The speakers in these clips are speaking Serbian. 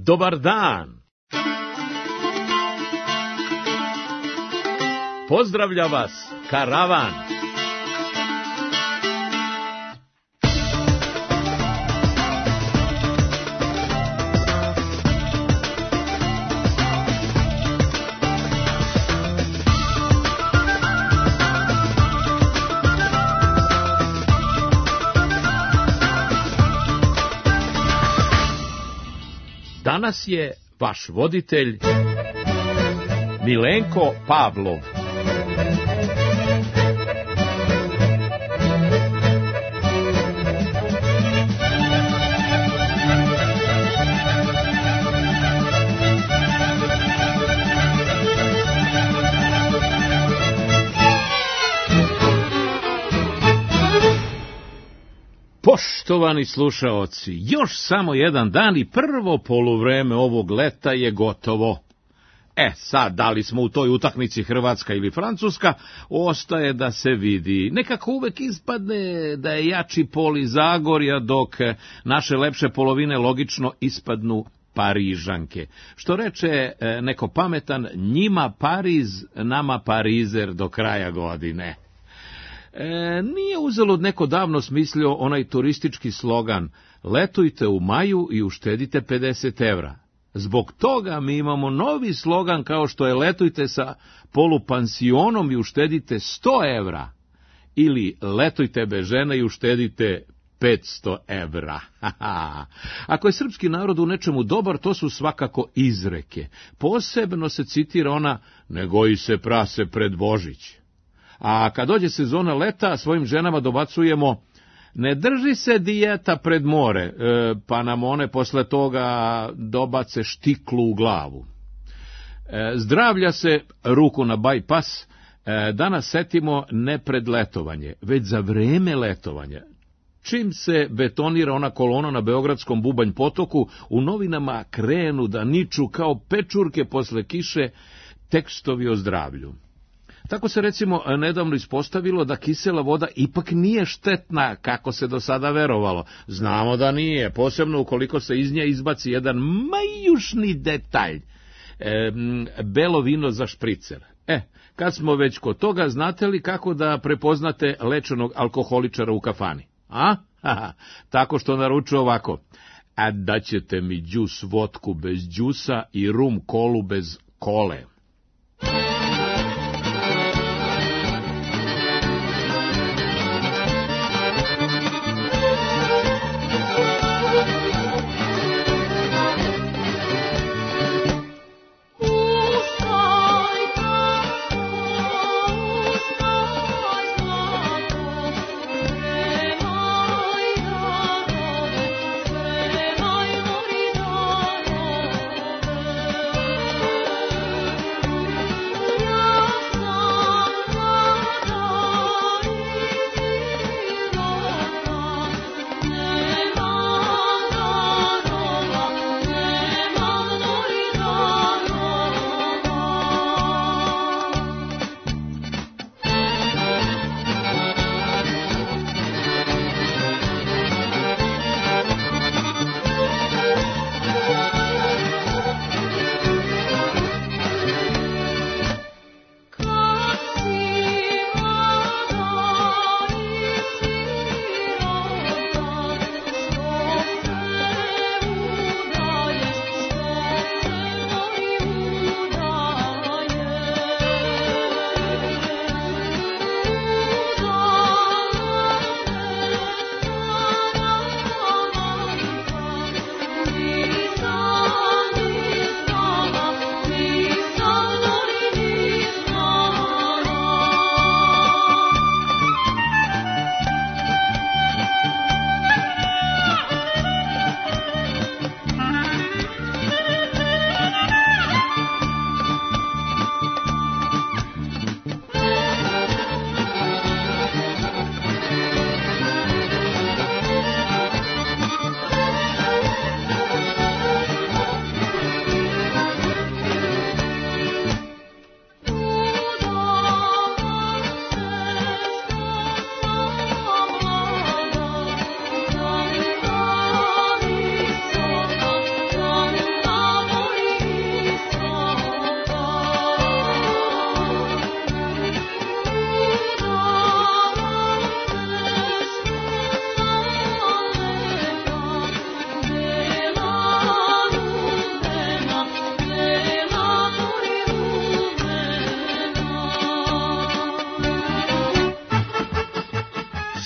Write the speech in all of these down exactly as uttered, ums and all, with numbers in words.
Dobar dan! Pozdravlja vas karavan! Danas je vaš voditelj Milenko Pavlov. Poštovani slušaoci, još samo jedan dan i prvo poluvreme ovog leta je gotovo. E, sad, da li smo u toj utakmici Hrvatska ili Francuska, ostaje da se vidi. Nekako uvek ispadne da je jači pol iz Zagorja, dok naše lepše polovine logično ispadnu Parižanke. Što reče neko pametan, njima Pariz, nama Parizer do kraja godine. E, nije uzalud neko davno smislio onaj turistički slogan letujte u maju i uštedite pedeset evra. Zbog toga mi imamo novi slogan kao što je letujte sa polupansionom i uštedite sto evra ili letujte bez žene i uštedite petsto evra. Ako je srpski narod u nečemu dobar, to su svakako izreke. Posebno se citira ona ne goji se prase pred Božić. A kad dođe sezona leta, svojim ženama dobacujemo ne drži se dijeta pred more, e, pa nam one posle toga dobace štiklu u glavu. E, zdravlja se ruku na bajpas, e, danas setimo ne pred letovanje, već za vreme letovanja. Čim se betonira ona kolona na Beogradskom Bubanj potoku, u novinama krenu da niču kao pečurke posle kiše tekstovi o zdravlju. Tako se recimo nedavno ispostavilo da kisela voda ipak nije štetna kako se do sada verovalo. Znamo da nije, posebno ukoliko se iz nje izbaci jedan majušni detalj, e, belo vino za špricer. E, kad smo već kod toga, znate li kako da prepoznate lečenog alkoholičara u kafani? A? Haha, tako što naručuje ovako, a da ćete mi džus vodku bez džusa i rum kolu bez kole.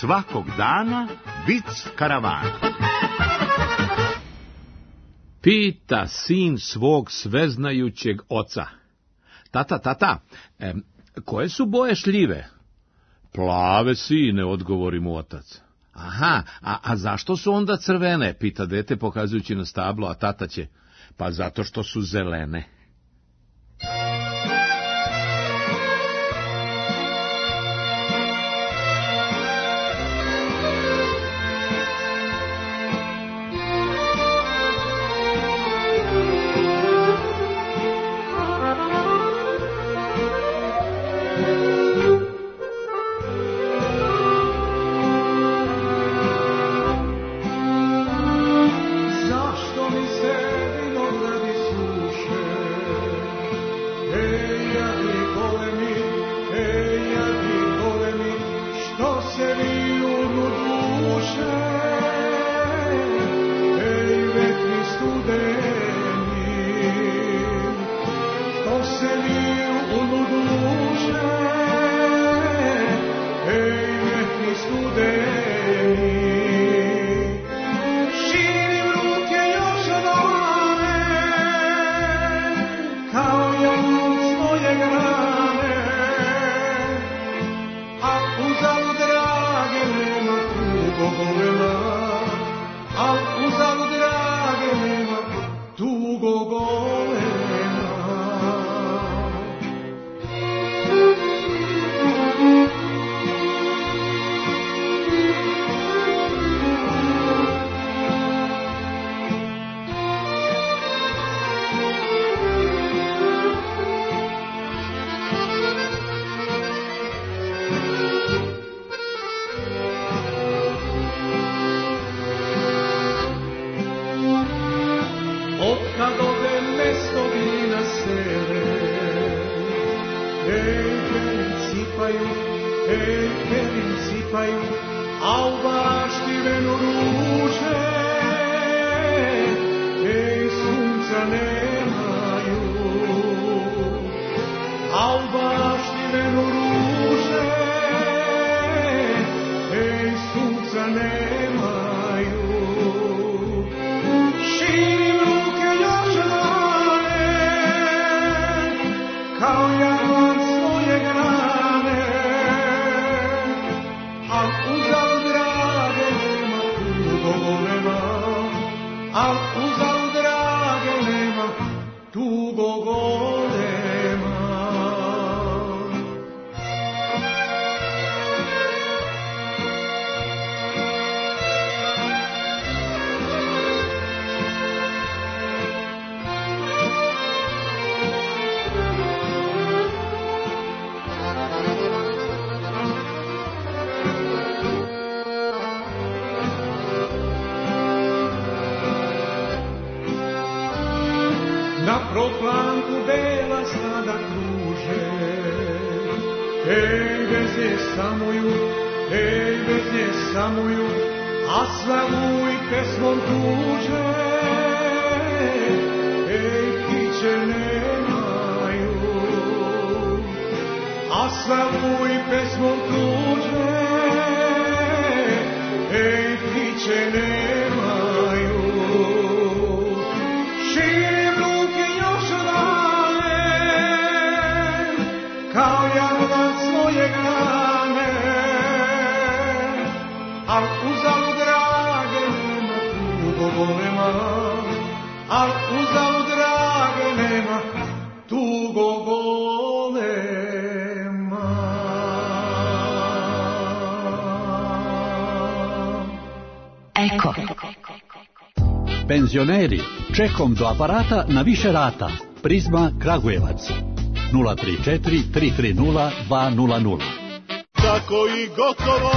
svakog dana vic karavana. Pita sin svog sveznajućeg oca: Tata, tata, e, koje su boje šljive? Plave, sine, odgovori mu otac. Aha, a, a zašto su onda crvene? Pita dete pokazujući na stablo, a tata će: Pa zato što su zelene. Na proplanku bela stada kruže, ej, bez nje samoju, ej, bez nje samoju, a slavu i pesmom tuže, ej, ptiče nemaju, a slavu i pesmom tuže, ej, ptiče nemaju. Širim ruke još odale, kao jarudan svoje grane, al uzalud drage nema tugo golema, al uzalud drage nema tugo golema. Eko. Penzioneri, čekom do aparata na više rata. Prizma Kragujevac. nula tri četiri tri tri nula dva nula nula. Tako i gotovo.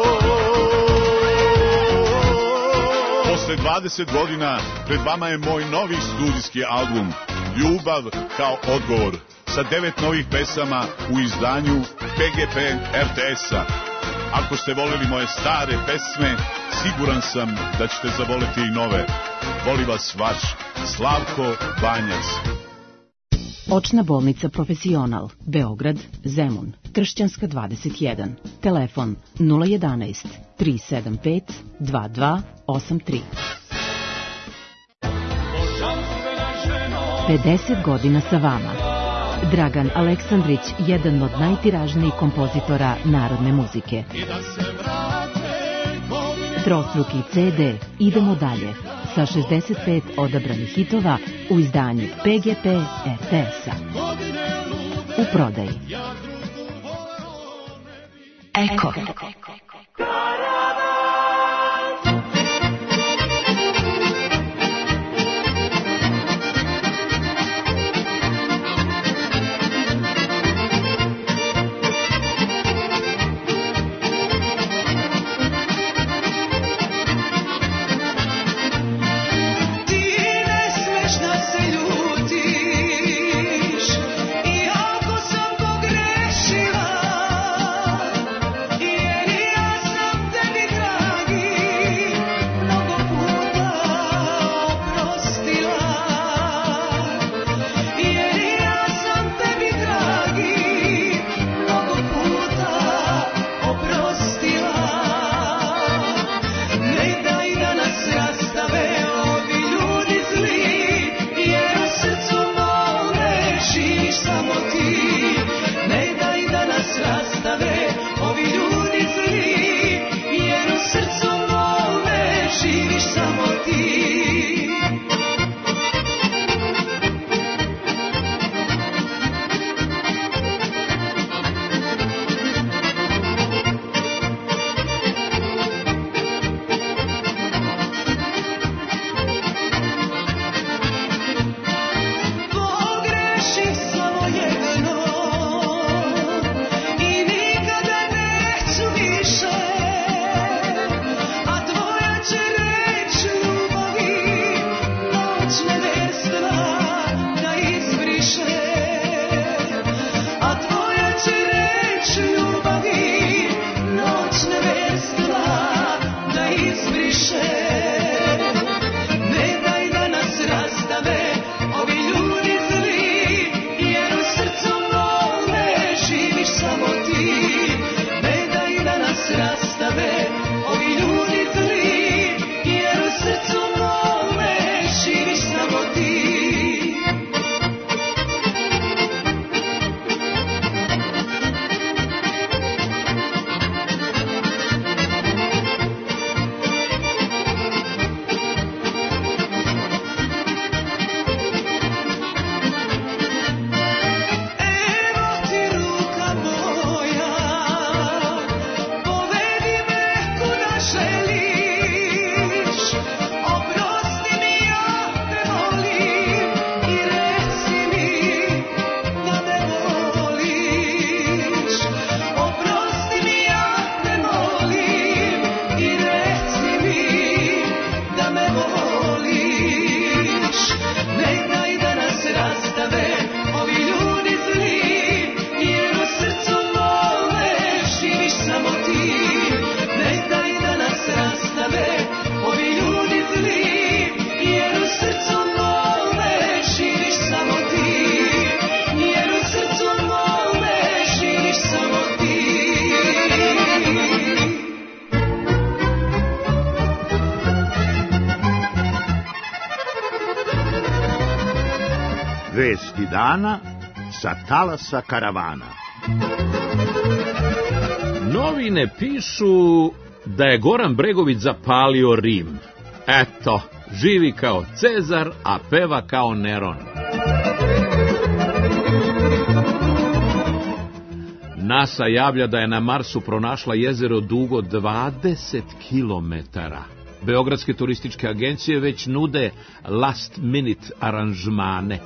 Posle dvadeset godina pred vama je moj novi studijski album Ljubav kao odgovor, sa devet novih pesama u izdanju P G P R T S-a. Ako ste voleli moje stare pesme, siguran sam da ćete zavoleti i nove. Voli vas vaš Slavko Banjac. Očna bolnica Profesional, Beograd, Zemun, Kršćanska dvadeset jedan. Telefon nula jedanaest tri sedam pet dva dva osam tri. pedeset godina sa vama. Dragan Aleksandrić, jedan od najtiražnijih kompozitora narodne muzike. Trostruki ce de Idemo dalje sa šezdeset pet odabranih hitova u izdanju pe ge pe er te es-a. U prodaji. Eko. Vesti dana sa talasa karavana. Novine pišu da je Goran Bregović zapalio Rim. Eto, živi kao Cezar, a peva kao Neron. NASA javlja da je na Marsu pronašla jezero dugo dvadeset kilometara. Beogradske turističke agencije već nude last minute aranžmane.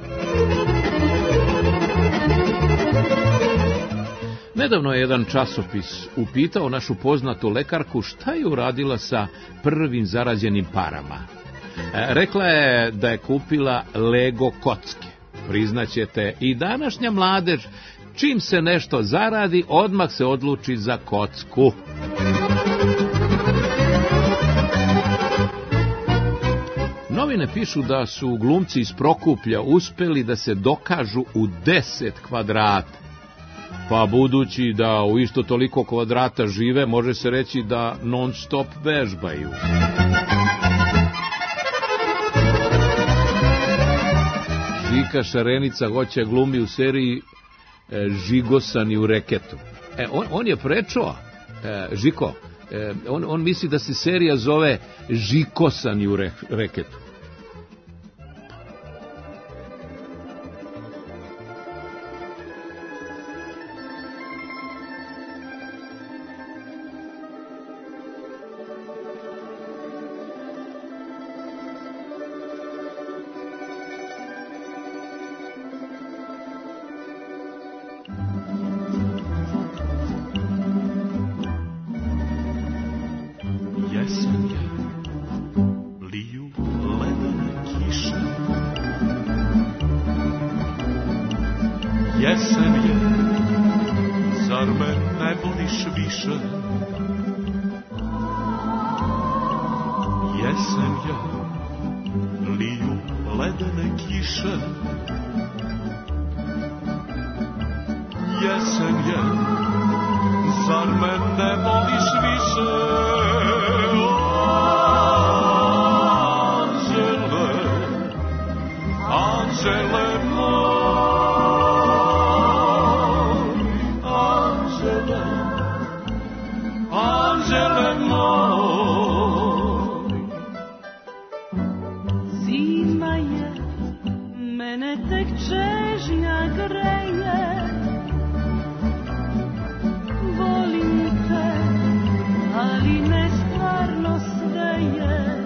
Nedavno je jedan časopis upitao našu poznatu lekarku šta je uradila sa prvim zarađenim parama. Rekla je da je kupila Lego kocke. Priznaćete, i današnja mladež, čim se nešto zaradi, odmah se odluči za kocku. novine pišu da su glumci iz Prokuplja uspeli da se dokažu u deset kvadrata. Pa budući da u isto toliko kvadrata žive, može se reći da non stop vežbaju. Žika Šarenica hoće glumi u seriji e, Žigosani u reketu. E, on, on je prečuo, e, Žiko, e, on, on misli da se serija zove Žikosani u re, reketu. Jesen je, zar me ne voliš više? Jesen je, liju ledene kiše. Jesen je, zar me ne voliš više? Anđele, Anđele moj. Anđele moj, zima je, mene tek čežnja greje, volim te, ali me stvarno sveje.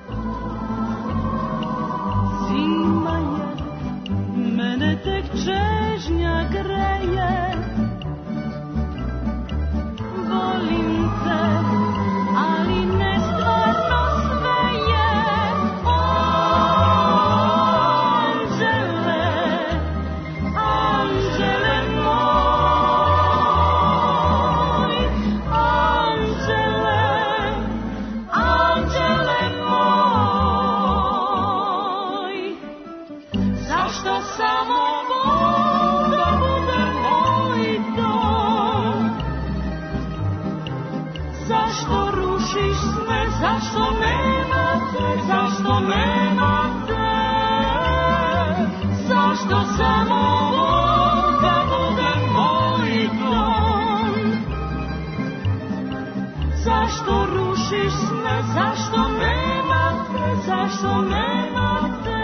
Zima je, mene tek čežnja greje, volim te, ali ne stvarno sve je. Anđele, Anđele moj, Anđele, Anđele moj. Zašto samo Bog da bude moj dom? Zašto rušiš sve, zašto nema te, zašto nema te? Zašto samo Bog da bude moj dom? Zašto rušiš sve, zašto nema te, zašto nema te?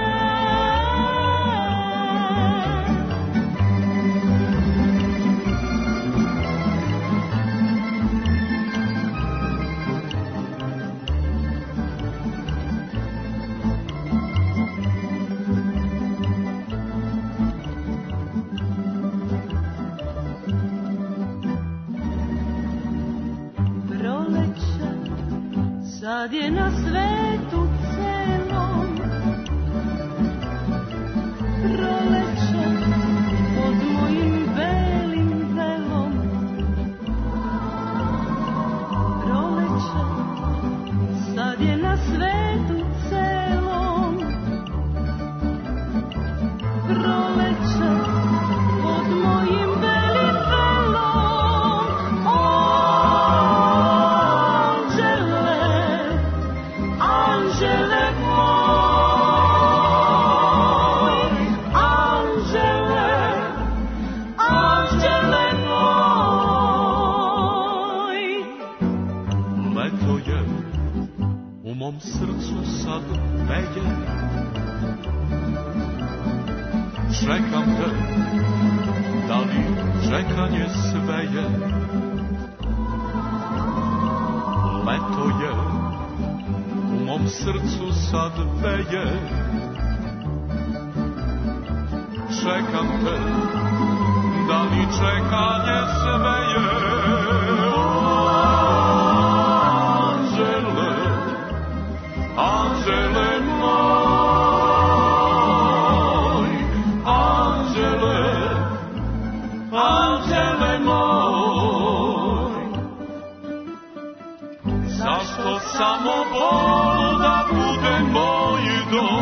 Sad je na svetu celom proleće pod mojim belim velom. Proleće, sad je na svetu celom proleće pod mojim belim velom. Anđele moj, Anđele, Anđele moj. Leto je, u mom srcu sad peje. Čekam te, da li čekanje sve je? Leto je, u mom srcu sad veje. Čekam te, da li čekanje sve je? Anđele, Anđele moj, Anđele, Anđele moj. Zašto samo Bog da bude moj dom?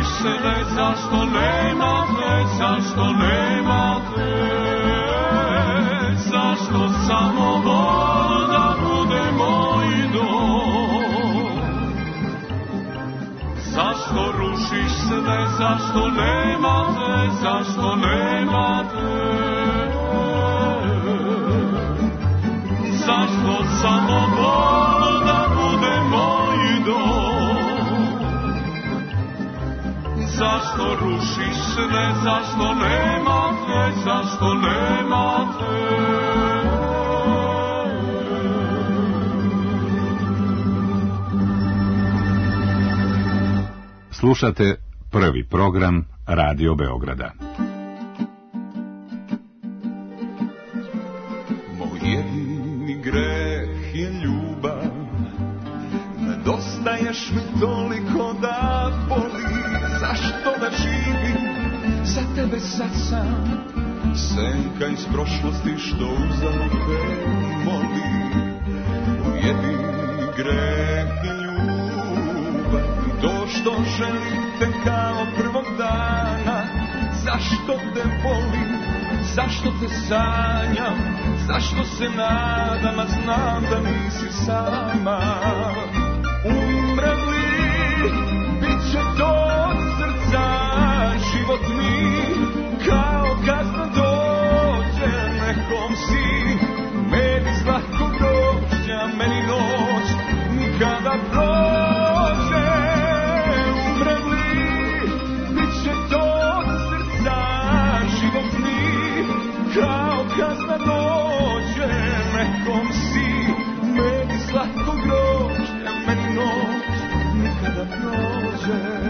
rušiš sve, zašto nema te, zašto nema te, zašto samo vol da bude moj dom. Zašto rušiš sve, zašto nema te, zašto nema te, zašto samo vol da bude moj dom. Zašto rušiš sve, zašto nema te, zašto nema te. Slušate prvi program Radio Beograda. Moj jedini greh je ljubav, nedostaješ mi toliko da boli. Zašto da živim za tebe sad sam, senka iz prošlosti što uzalud te moli. Moj jedini greh je ljubav, to što želim te kao prvog dana. Zašto te volim, zašto te sanjam, zašto se nadam, a znam da nisi sama. Umrem li, bit će to od srca, život mi kao kazna dođe. Nekom si, meni slatko grožđa, meni noć nikada prođe. Umrem li, bit će to od srca, život mi kao kazna dođe. Nekom si, meni slatko grožđa, meni noć nikada prođe.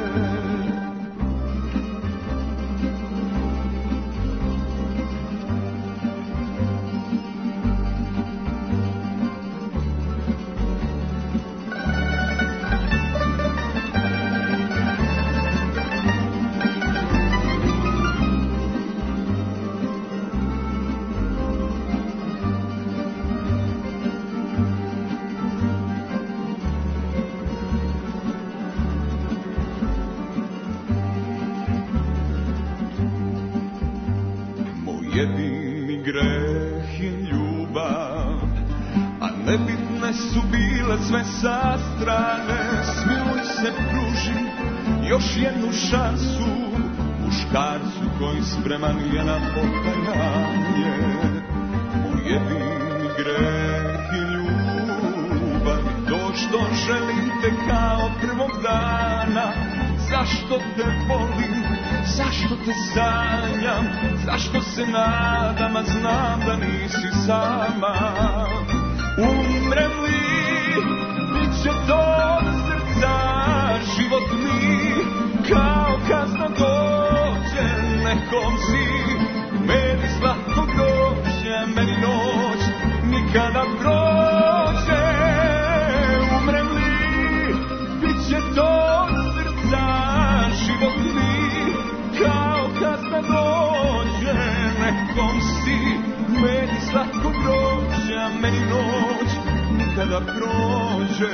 Jedini greh je ljubav, a nebitne su bile sve sa strane. Smiluj se, pruži još jednu šansu muškarcu koji spreman je na pokajanje. Moj jedini greh je ljubav, to što želim te kao prvog dana. Zašto te volim, zašto te sanjam, zašto se nadam, a znam da nisi sama. Umrem li, bit će to od srca, život mi kao kazna dođe. Nekom si, meni slatko grožđe, meni noć nikada prođe. Umrem li, bit će to od srca, život mi kao kazna dođe. Nekom si, meni slatko grožđa, meni noć nikada prođe.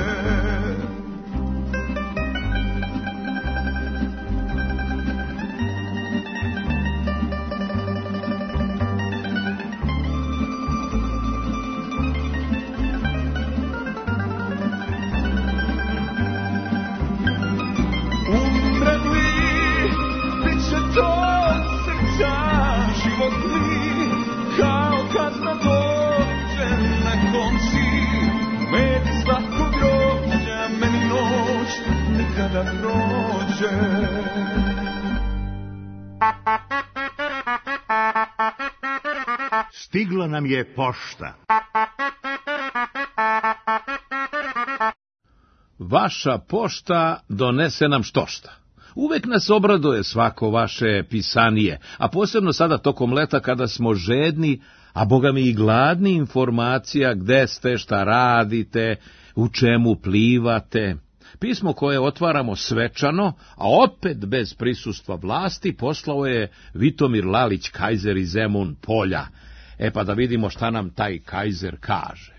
Da prođe. Stigla nam je pošta. Vaša pošta donese nam štošta. Uvek nas obraduje svako vaše pisanije, a posebno sada tokom leta kada smo žedni, a boga mi i gladni informacija gde ste, šta radite, u čemu plivate. Pismo koje otvaramo svečano, a opet bez prisustva vlasti, poslao je Vitomir Lalić, kajzer iz Zemun polja. E pa da vidimo šta nam taj kajzer kaže.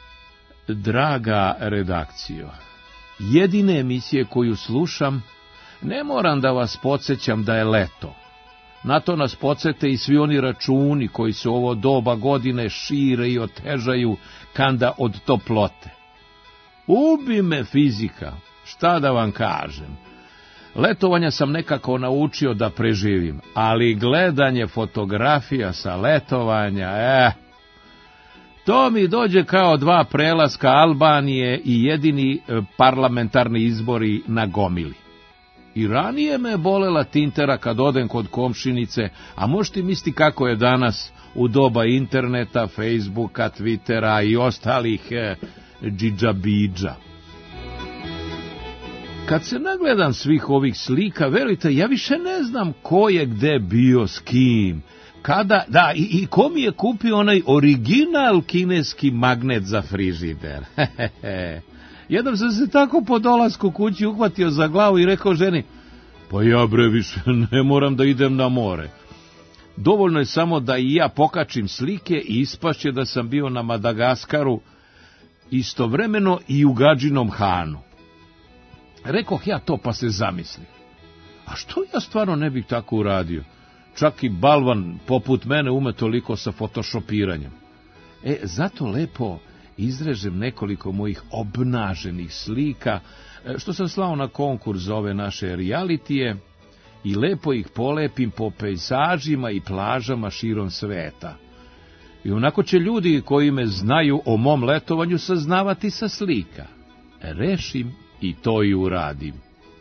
Draga redakcijo, jedine emisije koju slušam Ne moram da vas podsjećam da je leto. Na to nas podsjete i svi oni računi koji se u ovo doba godine šire i otežaju kanda od toplote. Ubi me fizika, šta da vam kažem. Letovanja sam nekako naučio da preživim, ali gledanje fotografija sa letovanja, eh, to mi dođe kao dva prelaska Albanije i jedini parlamentarni izbori na gomili. I ranije me bolela tintera kad odem kod komšinice, a možete misliti kako je danas u doba interneta, Facebooka, Twittera i ostalih eh, džidžabidža. Kad se nagledam svih ovih slika, verujte, ja više ne znam ko je gde bio s kim, kada, da, i, i ko mi je kupio onaj original kineski magnet za frižider. Jednom sam se tako po dolasku kući uhvatio za glavu i rekao ženi, pa ja bre više ne moram da idem na more. Dovoljno je samo da i ja pokačim slike i ispašće da sam bio na Madagaskaru istovremeno i u Gadžinom Hanu. Rekoh ja to pa se zamislim. A što ja stvarno ne bih tako uradio? Čak i balvan poput mene ume toliko sa photoshopiranjem. E, zato lepo izrežem nekoliko mojih obnaženih slika, što sam slao na konkurs za ove naše realitije, i lepo ih polepim po pejzažima i plažama širom sveta. I onako će ljudi koji me znaju o mom letovanju saznavati sa slika. Rešim i to i uradim.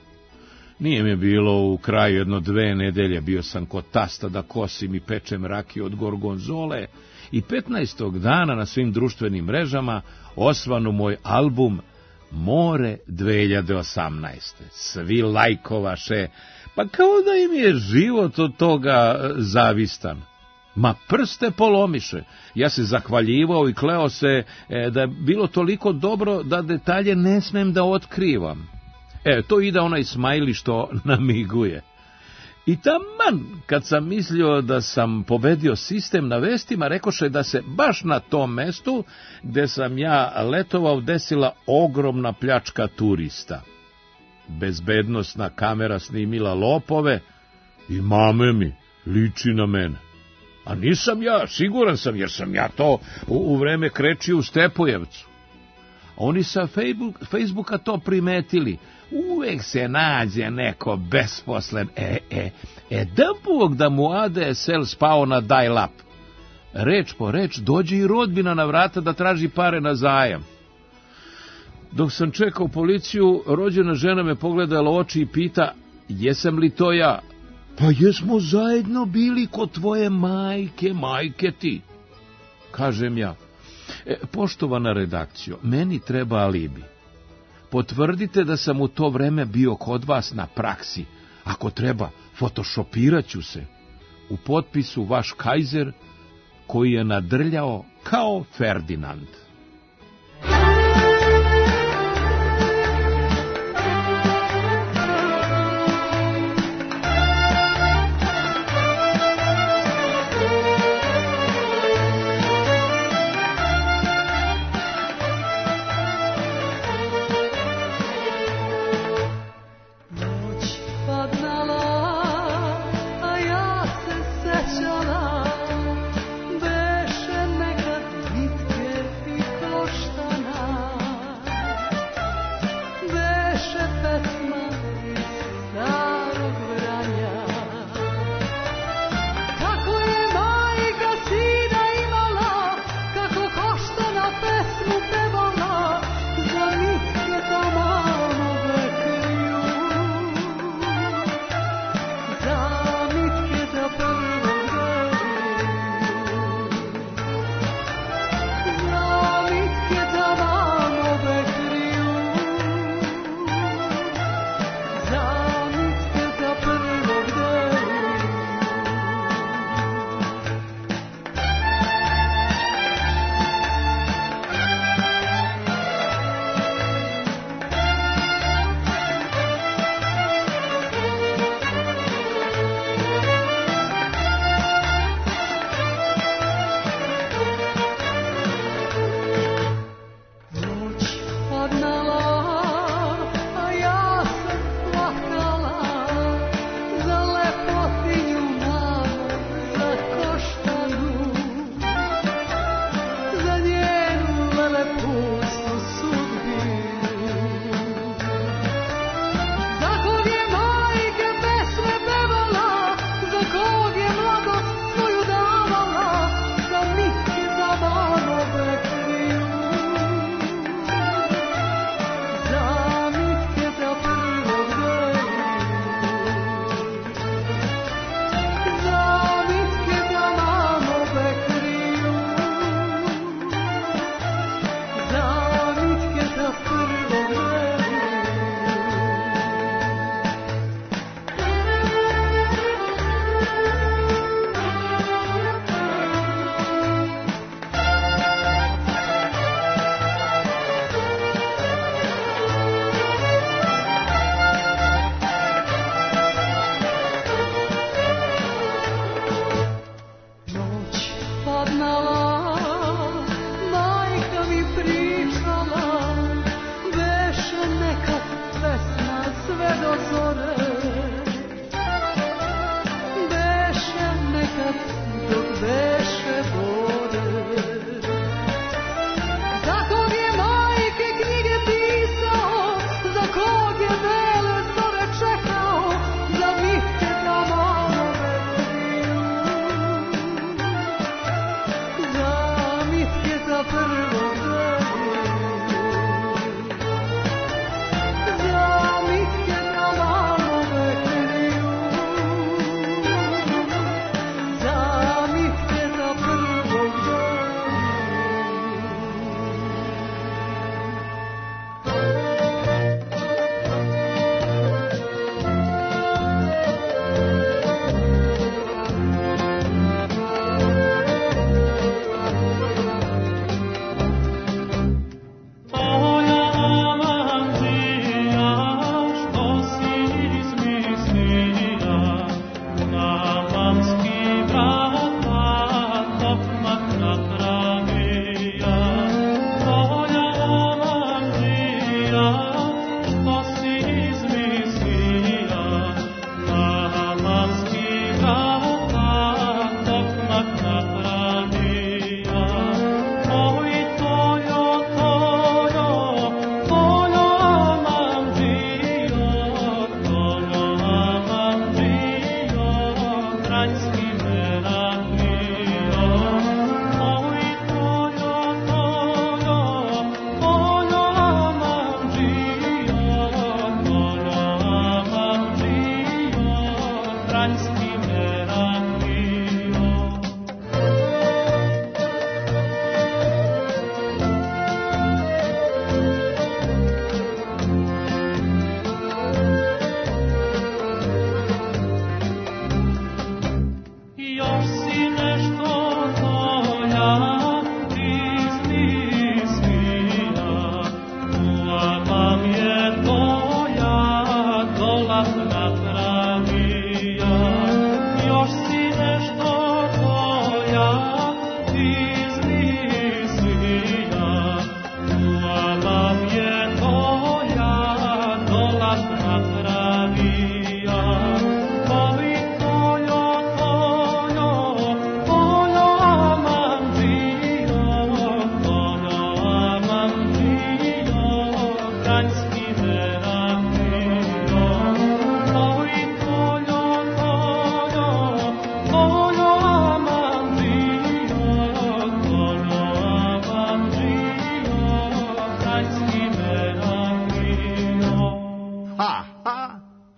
Nije mi bilo u kraju jedno dve nedelje, bio sam kod tasta da kosim i pečem rakiju od gorgonzole i petnaestog dana na svim društvenim mrežama osvanu moj album More dve hiljade osamnaeste. Svi lajkovaše, pa kao da im je život od toga zavistan. Ma prste polomiše. Ja se zahvaljivao i kleo se e, da je bilo toliko dobro da detalje ne smem da otkrivam. E, to ide onaj smajli što namiguje. I taman, kad sam mislio da sam pobedio sistem na vestima, rekoše da se baš na tom mestu, gde sam ja letovao, desila ogromna pljačka turista. Bezbednosna kamera snimila lopove i mame mi, liči na mene. A nisam ja, siguran sam, jer sam ja to u, u vreme krečio u Stepojevcu. Oni sa Facebook, Facebooka to primetili. Uvek se nađe neko besposlen. E, e, e, da Bog da mu A D S L spao na dial-up. Reč po reč dođe i rodbina na vrata da traži pare na zajam. Dok sam čekao policiju, rođena žena me pogledala oči i pita, jesam li to ja? Pa jesmo zajedno bili kod tvoje majke, majke ti. Kažem ja, e, poštovana redakcijo, meni treba alibi. Potvrdite da sam u to vreme bio kod vas na praksi. Ako treba, photoshopirat ću se. U potpisu vaš Kajzer, koji je nadrljao kao Ferdinand. Beše nekad vitke i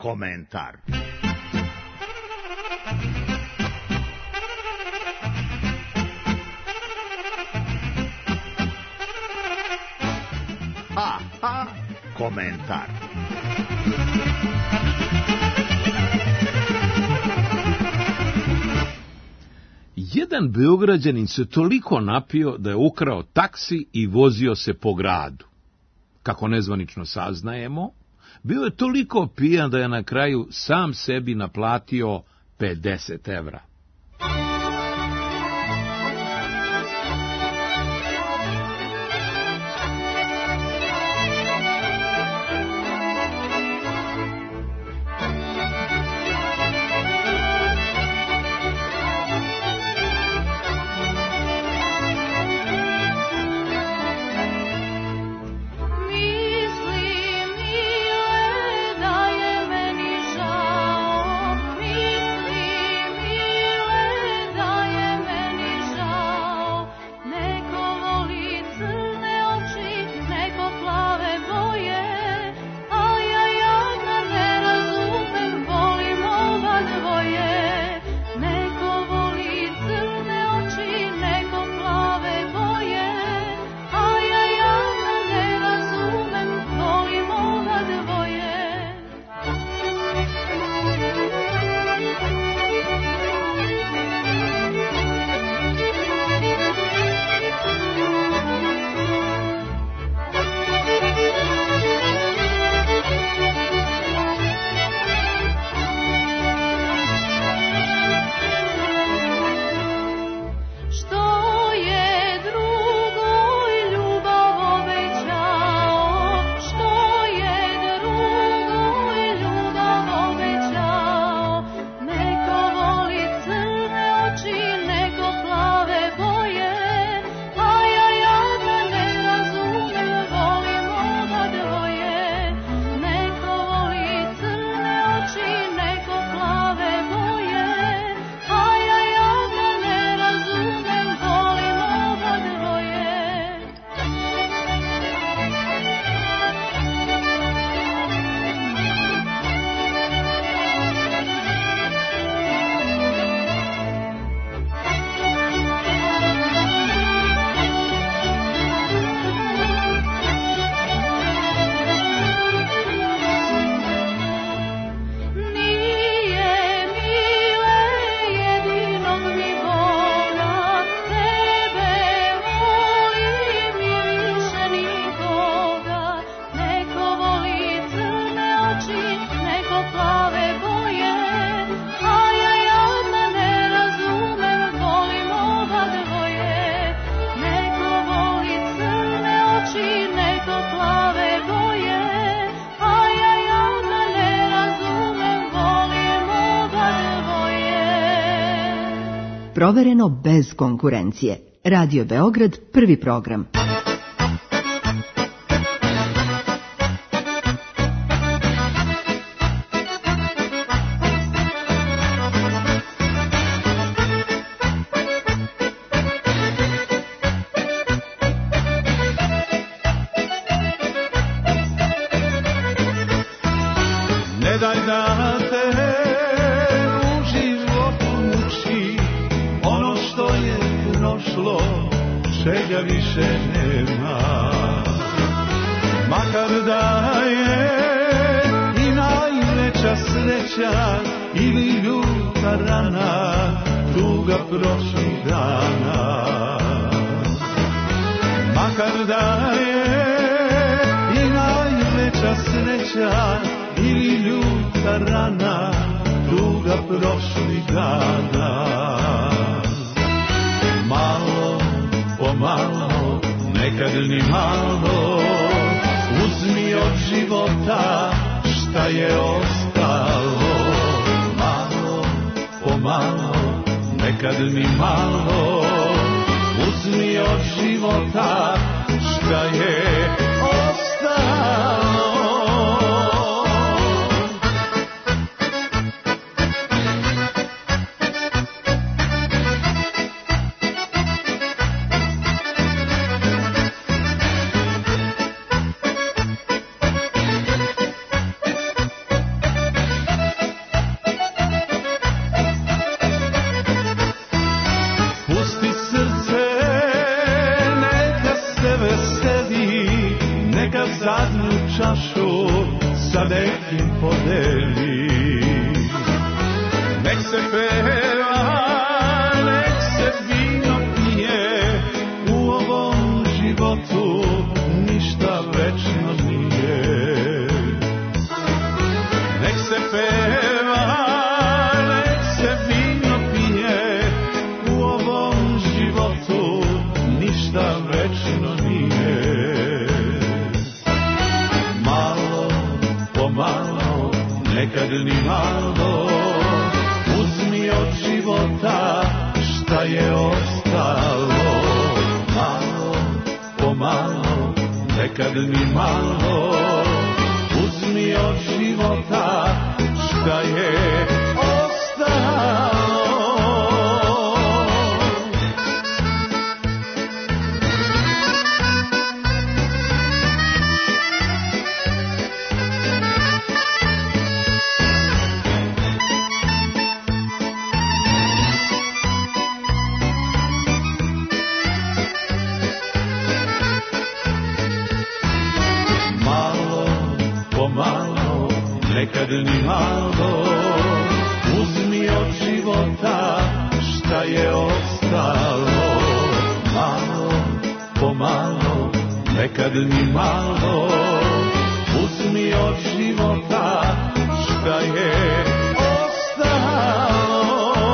komentar. Ha, ha, komentar. Jedan Beograđanin se toliko napio da je ukrao taksi i vozio se po gradu. Kako nezvanično saznajemo, bio je toliko pijan da je na kraju sam sebi naplatio pedeset evra. Provereno bez konkurencije. Radio Beograd, prvi program. Ne daj da te u životu muči ono što je prošlo, čega više nema. Makar da je i najveća sreća ili ljuta rana, tuga prošlih dana. Makar da je i najveća sreća ili ljuta rana, tuga prošlih dana. Malo po malo, nekad ni malo, uzmi od života šta je ostalo. Malo po malo, nekad ni malo, uzmi od života šta je ostalo. sa nekim podeli. Nek se peva, nek se vino pije, u ovom životu ništa večno nije. Nek se peva, nek se vino pije, u ovom životu ništa večno nije. Malo po malo, nekad ni malo, uzmi od života šta je ostalo. Malo po malo, nekad ni malo, uzmi od života šta je ostalo. Nekad ni malo, uzmi od života šta je ostalo. Malo po malo, nekad ni malo, uzmi od života šta je ostalo.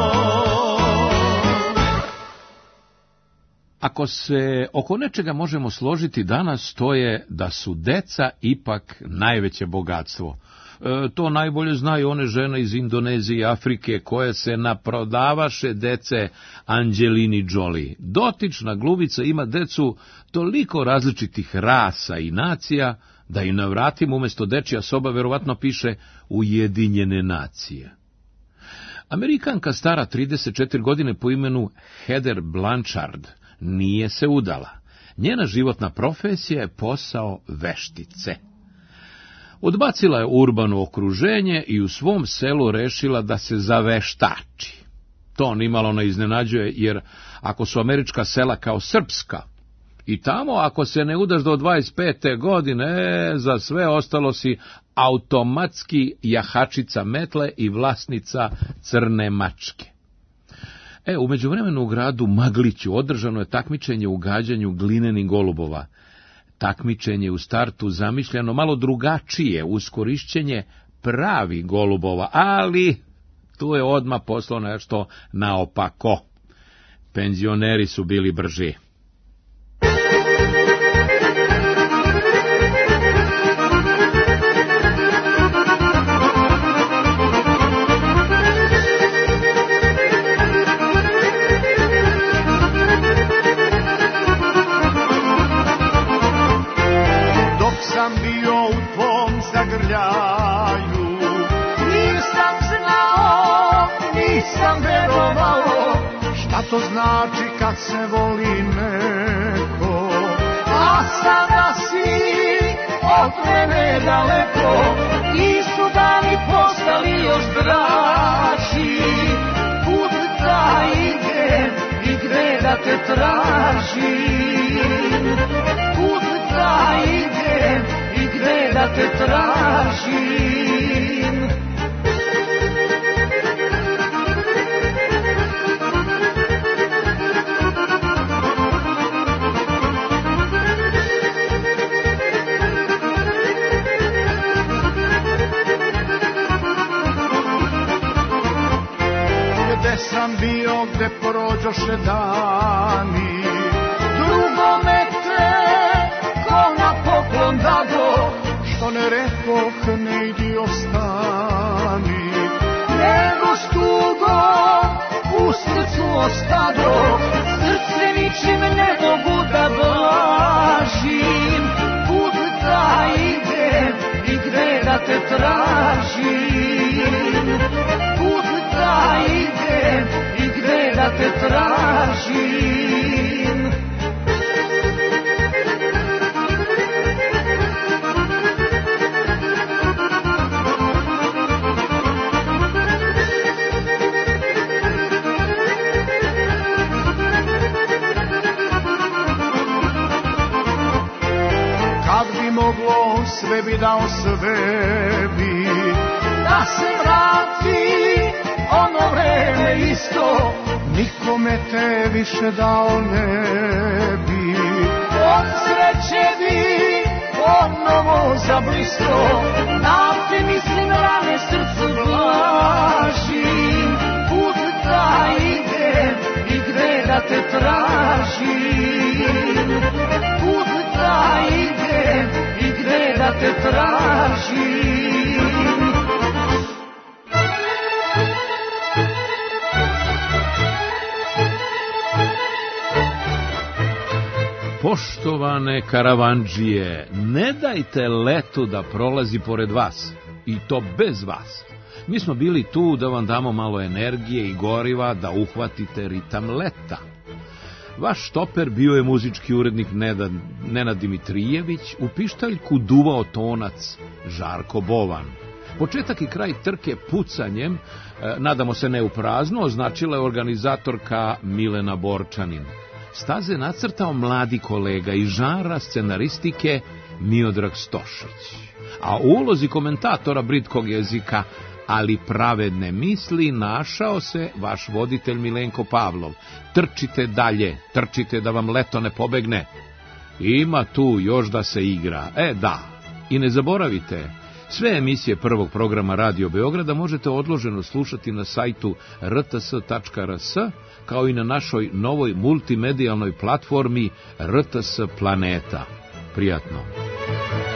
Ako se oko nečega možemo složiti danas, to je da su deca ipak najveće bogatstvo. E, to najbolje znaju one žene iz Indonezije i Afrike koje se naprodavaše dece Angelini Jolie. Dotična glumica ima decu toliko različitih rasa i nacija da i na vratima umjesto dečija soba verovatno piše Ujedinjene nacije. Amerikanka stara trideset četiri godine po imenu Heather Blanchard nije se udala. Njena životna profesija je posao veštice. Odbacila je urbano okruženje i u svom selu rešila da se zaveštači. To nimalo ne iznenađuje, jer ako su američka sela kao srpska, i tamo ako se ne udaš do dvadeset pete godine, za sve ostalo si automatski jahačica metle i vlasnica crne mačke. E, u međuvremenu u gradu Magliću održano je takmičenje u gađanju glinenih golubova. Takmičenje u startu zamišljeno malo drugačije, uz korišćenje pravih golubova, ali tu je odmah poslao nešto naopako. Penzioneri su bili brži. To znači kad se voli neko, a sada si od mene daleko, ti su dani postali još draži. Kud da idem i gde da te tražim, kud da idem i gde da te tražim. Sam bio gde prođoše dani, drugome te ko na poklon dado, što ne rekoh ne idi ostani, nego s tugom u srcu ostado, srce ničim ne mogu da blažim. Kud da idem i gde da te tražim, kud da idem i gde da te tražim. Kad bi moglo sve bi dao sve kome te više dao ne bi. Od sreće bi ponovo zablisto, na te mislim rane srcu blažim. Kud da idem i gde da te tražim, kud da idem i gde da te tražim. Poštovane karavandžije, ne dajte letu da prolazi pored vas, i to bez vas. Mi smo bili tu da vam damo malo energije i goriva da uhvatite ritam leta. Vaš štoper bio je muzički urednik Nenad, Nenad Dimitrijević, u pištaljku duvao tonac Žarko Bovan. Početak i kraj trke pucanjem, e, nadamo se ne u prazno, označila je organizatorka Milena Borčanin. Staze nacrtao mladi kolega iz žanra scenaristike Miodrag Stošić. A u ulozi komentatora britkog jezika, ali pravedne misli, našao se vaš voditelj Milenko Pavlov. Trčite dalje, trčite da vam leto ne pobegne. Ima tu još da se igra. E da, i ne zaboravite, sve emisije prvog programa Radio Beograda možete odloženo slušati na sajtu r t s tačka r s, kao i na našoj novoj multimedijalnoj platformi R T S Planeta. Prijatno.